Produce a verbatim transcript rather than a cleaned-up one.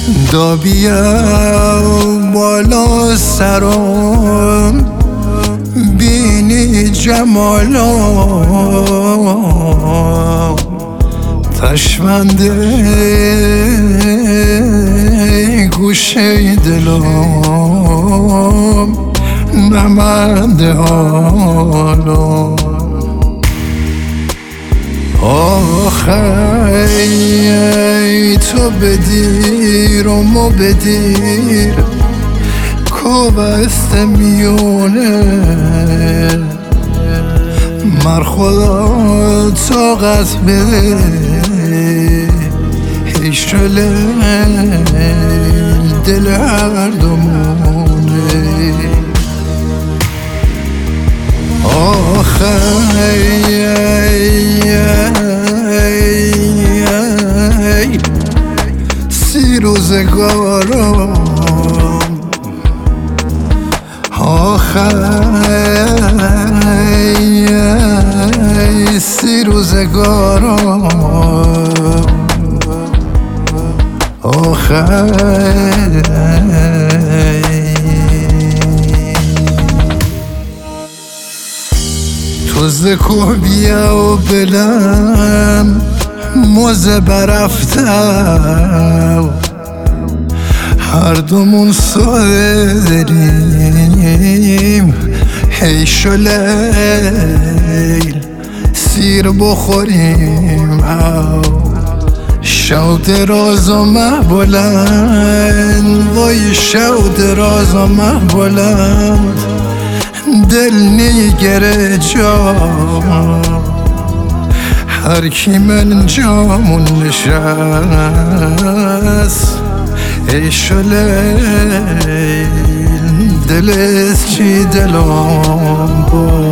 دا بیا بالا سرم بینی جمالم تشونده گوشه دلم نمنده حالم آخه ای تو بدیر و مو بدیر کو بست میونه مر خدا طاقت بده هیچ دل هر دومونه آخه ای سی روزگارم آخه ای سی روزگارم آخه تو زکو بیا و بلم موزه برفتم هر دومون ساده داریم حیش و لیل سیر بخوریم شو دراز و مه بلند وای شو دراز و مه بلند دل نیگره جا هر کی من جامون نشست عیش و لیل دلت چی دلم بود